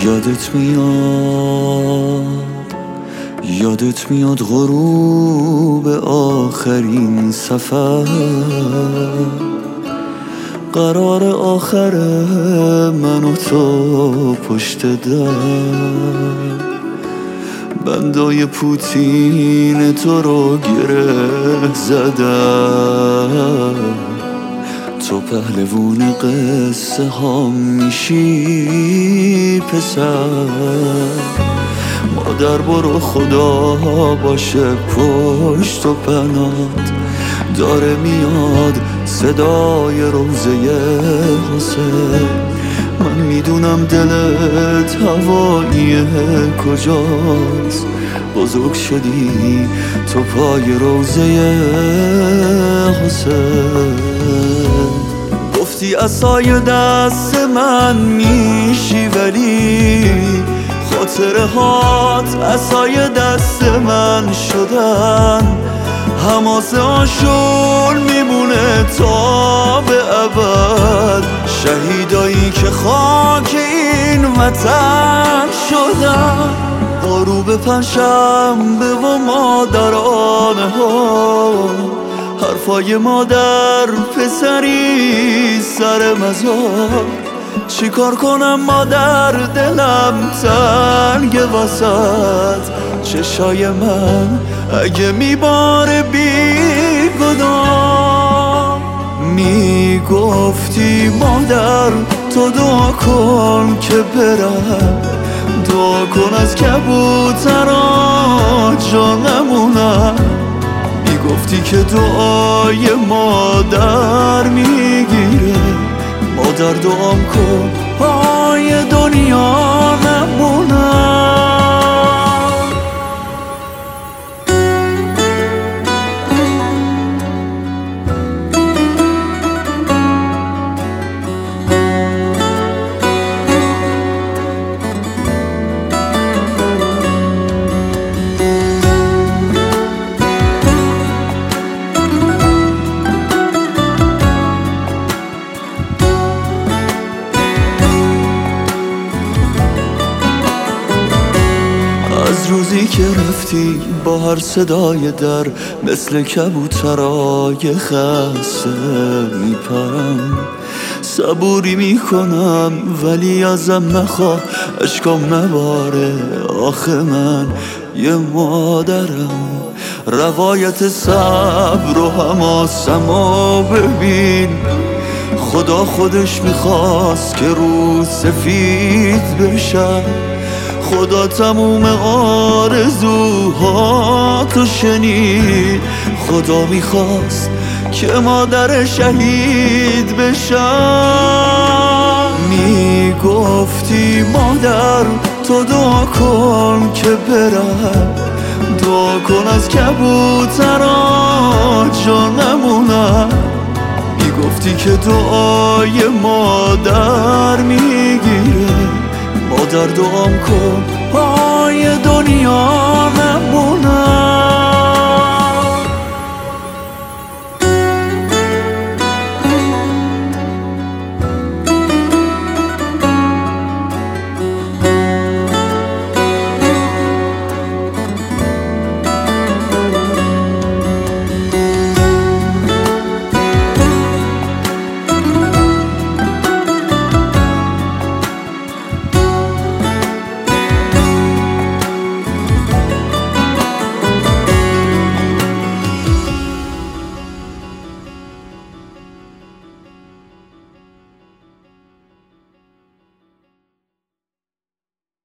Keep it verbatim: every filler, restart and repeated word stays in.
یادت میاد یادت میاد غروب آخرین سفر، قرار آخر من و تو پشت در، بندای پوتین تو رو گره زدم، تو پهلوون قصه ها میشی پسر. مادر برو خدا باشه پشت و پنات، داره میاد صدای روزه حسین. من میدونم دلت هوایی کجاست، بزرگ شدی تو پای روزه حسین. گفتی عصای دست من میشی ولی خاطره هات عصای دست من شدن، حماسه آشون میمونه تا به ابد، شهیدایی که خاک این وطن شدن. غروب پنجشنبه و مادرانه ها، حرفای مادر پسری سر مزار. چیکار کنم مادر دلم تنگ وسط چشای من اگه میباره بی گناه. میگفتی مادر تو دعا کن که برم، دعا کن از کبوترها جا نمونم. میگفتی که دعای مادر میگیره، مادر دعام کن پای دنیا نمونم. از روزی که رفتی با هر صدای در، مثل کبوترای خسته میپرم. صبوری میکنم ولی ازم نخواه اشکام نباره، آخه من یه مادرم. روایت صبر و حماسمو ببین، خدا خودش میخواست که روز سفید بشن، خدا تموم آرزوهاتو شنید، خدا میخواست که مادر شهید بشم. میگفتی مادر تو دعا کن که برم، دعا کن از کبوترها جا نمونم. میگفتی که دعای مادر میگیره، مادر دعام کن پای دنیا